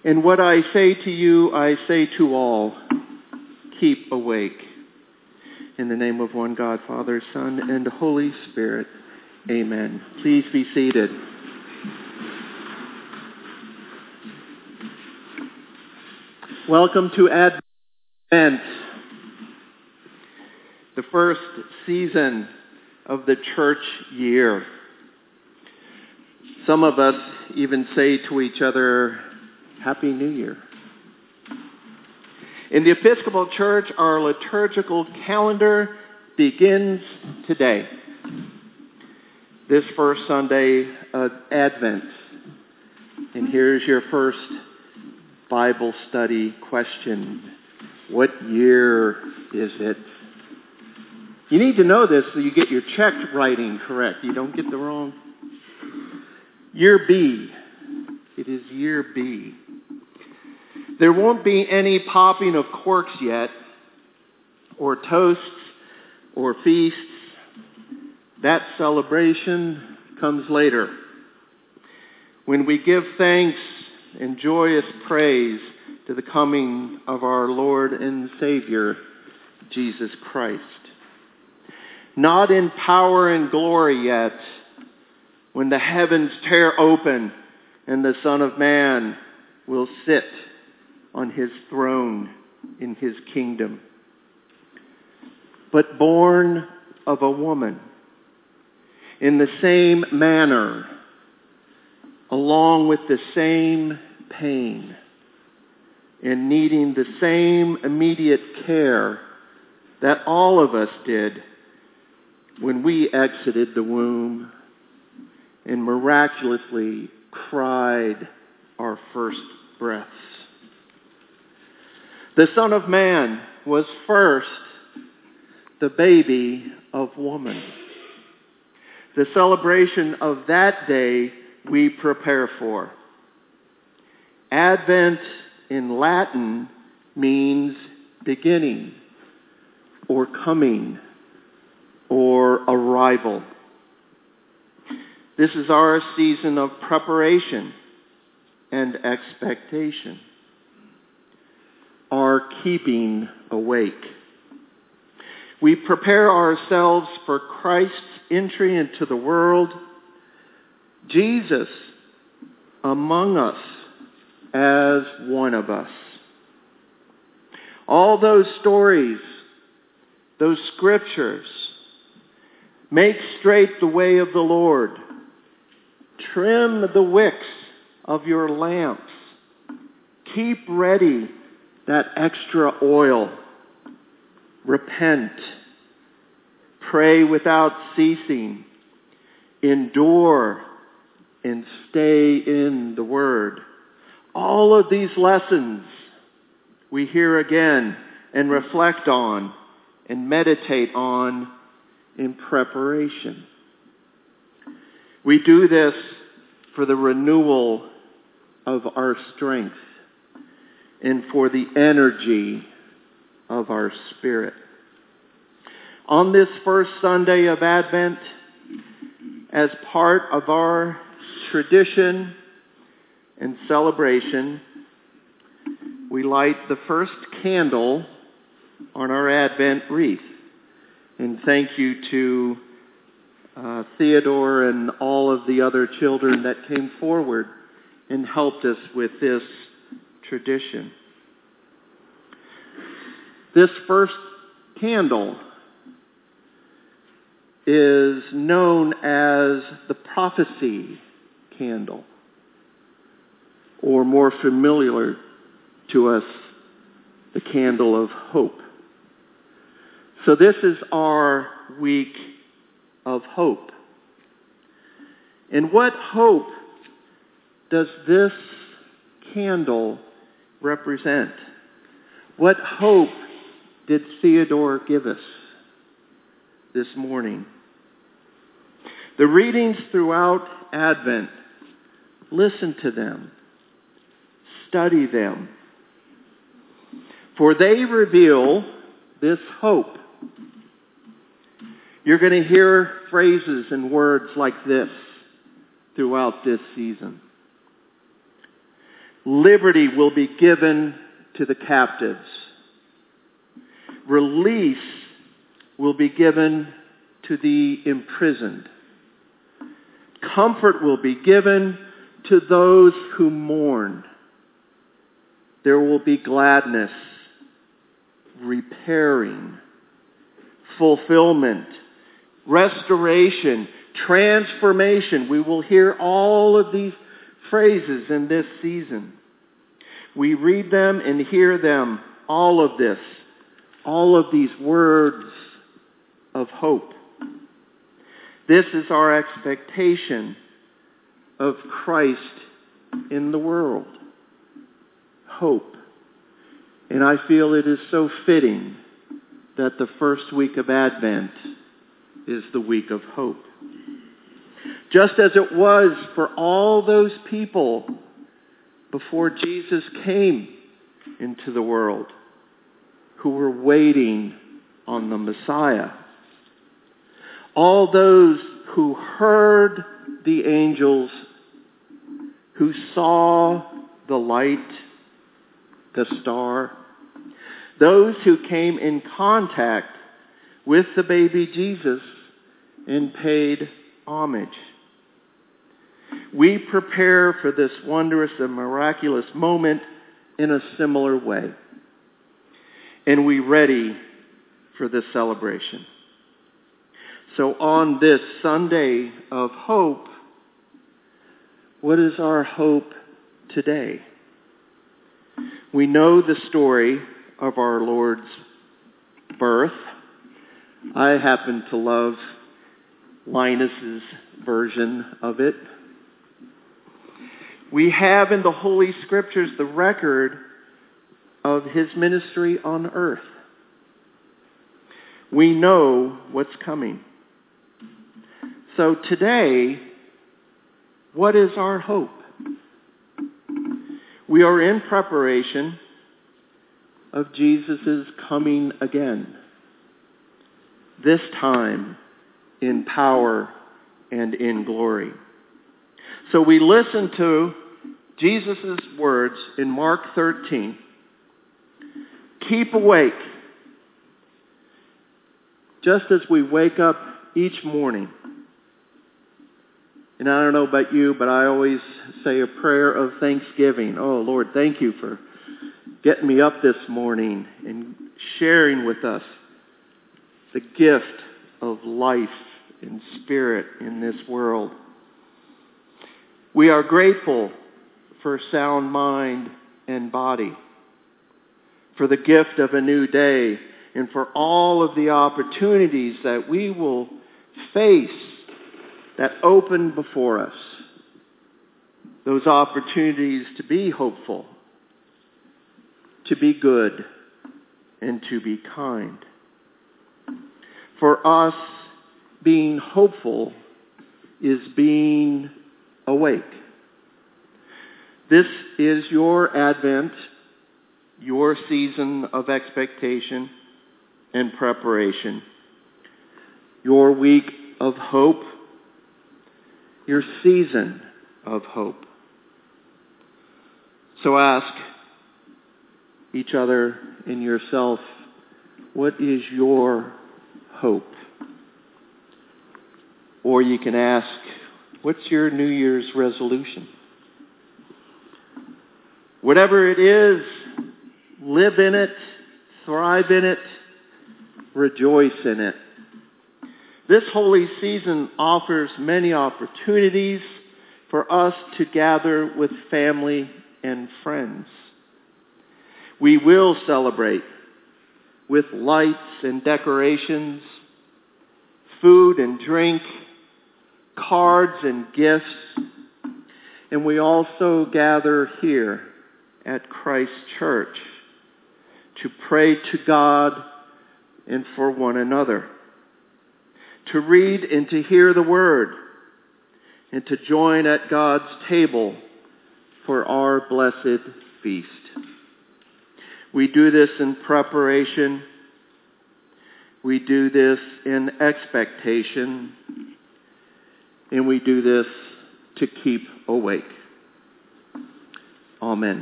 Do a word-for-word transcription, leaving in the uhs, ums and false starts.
And what I say to you, I say to all, keep awake. In the name of one God, Father, Son, and Holy Spirit, amen. Please be seated. Welcome to Advent, the first season of the church year. Some of us even say to each other, Happy New Year. In the Episcopal Church, our liturgical calendar begins today, this first Sunday of Advent. And here's your first Bible study question. What year is it? You need to know this so you get your check writing correct. You don't get the wrong. Year B. It is year B. There won't be any popping of corks yet, or toasts, or feasts. That celebration comes later, when we give thanks and joyous praise to the coming of our Lord and Savior, Jesus Christ. Not in power and glory yet, when the heavens tear open and the Son of Man will sit on his throne in his kingdom. But born of a woman, in the same manner, along with the same pain, and needing the same immediate care that all of us did when we exited the womb and miraculously cried our first breaths. The Son of Man was first the baby of woman. The celebration of that day we prepare for. Advent in Latin means beginning, or coming, or arrival. This is our season of preparation and expectation. Our keeping awake. We prepare ourselves for Christ's entry into the world, Jesus among us as one of us. All those stories, those scriptures, make straight the way of the Lord. Trim the wicks of your lamps. Keep ready that extra oil. Repent. Pray without ceasing. Endure and stay in the Word. All of these lessons we hear again and reflect on and meditate on in preparation. We do this for the renewal of our strength and for the energy of our spirit. On this first Sunday of Advent, as part of our tradition and celebration, we light the first candle on our Advent wreath. And thank you to uh, Theodore and all of the other children that came forward and helped us with this tradition. This first candle is known as the prophecy candle, or more familiar to us, the candle of hope. So this is our week of hope. And what hope does this candle represent? What hope did Theodore give us this morning? The readings throughout Advent, listen to them, study them, for they reveal this hope. You're going to hear phrases and words like this throughout this season. Liberty will be given to the captives. Release will be given to the imprisoned. Comfort will be given to those who mourn. There will be gladness, repairing, fulfillment, restoration, transformation. We will hear all of these phrases in this season. We read them and hear them, all of this, all of these words of hope. This is our expectation of Christ in the world. Hope. And I feel it is so fitting that the first week of Advent is the week of hope. Just as it was for all those people before Jesus came into the world who were waiting on the Messiah. All those who heard the angels, who saw the light, the star, those who came in contact with the baby Jesus and paid homage. We prepare for this wondrous and miraculous moment in a similar way. And we ready for this celebration. So on this Sunday of hope, what is our hope today? We know the story of our Lord's birth. I happen to love Linus's version of it. We have in the Holy Scriptures the record of his ministry on earth. We know what's coming. So today, what is our hope? We are in preparation of Jesus' coming again. This time in power and in glory. So we listen to Jesus' words in Mark thirteen. Keep awake. Just as we wake up each morning. And I don't know about you, but I always say a prayer of thanksgiving. Oh, Lord, thank you for getting me up this morning and sharing with us the gift of life and spirit in this world. We are grateful for sound mind and body, for the gift of a new day, and for all of the opportunities that we will face that open before us. Those opportunities to be hopeful, to be good, and to be kind. For us, being hopeful is being awake. This is your Advent, your season of expectation and preparation, your week of hope, your season of hope. So ask each other and yourself, what is your hope? Or you can ask, what's your New Year's resolution? Whatever it is, live in it, thrive in it, rejoice in it. This holy season offers many opportunities for us to gather with family and friends. We will celebrate with lights and decorations, food and drink, cards and gifts, and we also gather here at Christ Church to pray to God and for one another, to read and to hear the Word, and to join at God's table for our blessed feast. We do this in preparation. We do this in expectation. And we do this to keep awake. Amen.